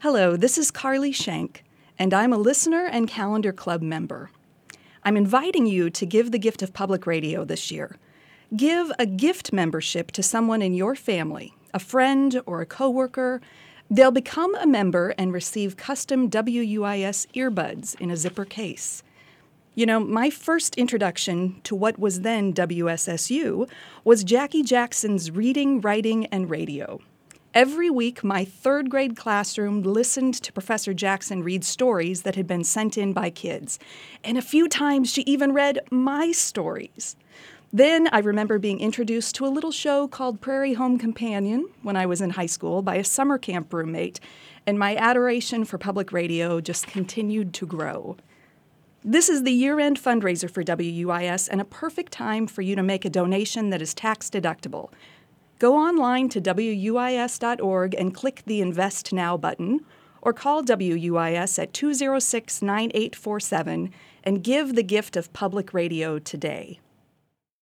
Hello, this is Carly Schenk, and I'm a listener and Calendar Club member. I'm inviting you to give the gift of public radio this year. Give a gift membership to someone in your family, a friend or a coworker. They'll become a member and receive custom WUIS earbuds in a zipper case. You know, my first introduction to what was then WSSU was Jackie Jackson's Reading, Writing, and Radio. Every week, my third grade classroom listened to Professor Jackson read stories that had been sent in by kids. And a few times she even read my stories. Then I remember being introduced to a little show called Prairie Home Companion when I was in high school by a summer camp roommate, and my adoration for public radio just continued to grow. This is the year-end fundraiser for WUIS and a perfect time for you to make a donation that is tax-deductible. Go online to WUIS.org and click the Invest Now button, or call WUIS at 206-9847 and give the gift of public radio today.